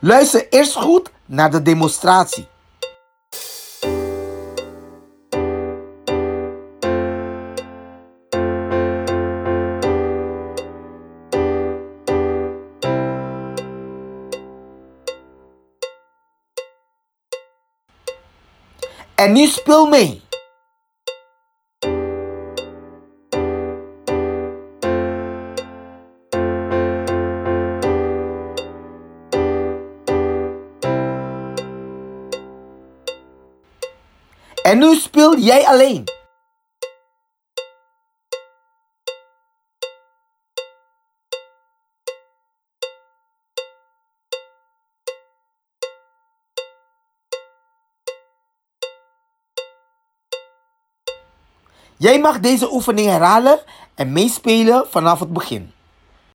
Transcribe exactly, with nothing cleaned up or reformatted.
Luister eerst goed naar de demonstratie. En nu speel mee. En nu speel jij alleen. Jij mag deze oefening herhalen en meespelen vanaf het begin.